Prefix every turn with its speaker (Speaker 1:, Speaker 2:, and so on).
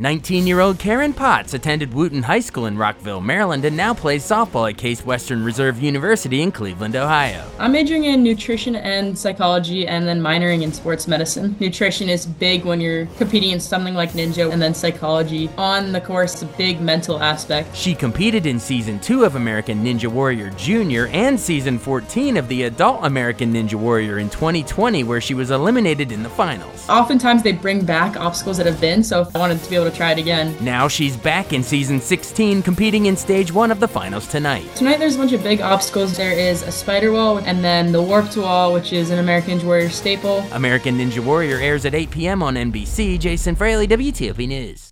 Speaker 1: 19-year-old Karen Potts attended Wooten High School in Rockville, Maryland, and now plays softball at Case Western Reserve University in Cleveland, Ohio.
Speaker 2: I'm majoring in nutrition and psychology and then minoring in sports medicine. Nutrition is big when you're competing in something like ninja, and then psychology on the course is a big mental aspect.
Speaker 1: She competed in Season 2 of American Ninja Warrior Junior and Season 14 of the Adult American Ninja Warrior in 2020, where she was eliminated in the finals.
Speaker 2: Oftentimes they bring back obstacles that have been, so I wanted to be able to try it again.
Speaker 1: Now she's back in Season 16, competing in Stage 1 of the finals tonight.
Speaker 2: Tonight there's a bunch of big obstacles. There is a spider wall, and then the warped wall, which is an American Ninja Warrior staple.
Speaker 1: American Ninja Warrior airs at 8 p.m. on NBC. Jason Fraley, WTOP News.